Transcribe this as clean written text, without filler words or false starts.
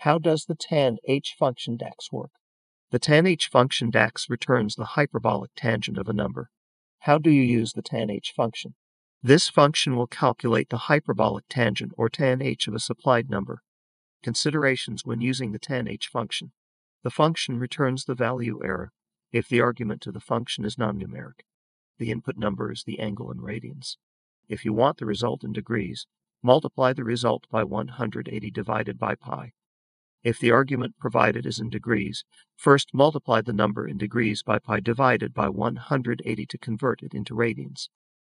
How does the tanh function DAX work? The tanh function DAX returns the hyperbolic tangent of a number. How do you use the tanh function? This function will calculate the hyperbolic tangent or tanh of a supplied number. Considerations when using the tanh function. The function returns the value error if the argument to the function is non-numeric. The input number is the angle in radians. If you want the result in degrees, multiply the result by 180 divided by pi. If the argument provided is in degrees, first multiply the number in degrees by pi divided by 180 to convert it into radians.